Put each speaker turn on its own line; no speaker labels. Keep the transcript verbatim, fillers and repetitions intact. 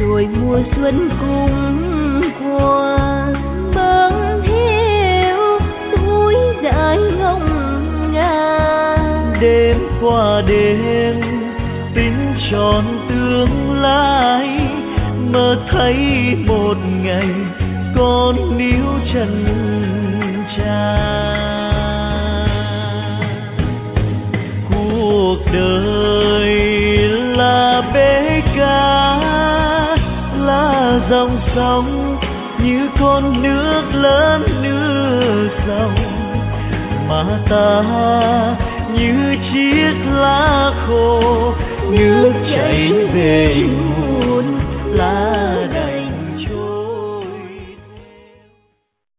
rồi mùa xuân cũng qua. Bâng hiu túi dài ngông ngang,
đêm qua đêm tính tròn tương lai, mơ thấy một ngày con níu chân cha. Cuộc đời là bể cá, là dòng sông như con nước lớn nước dòng, mà ta như chiếc lá khô nước chảy về nguồn.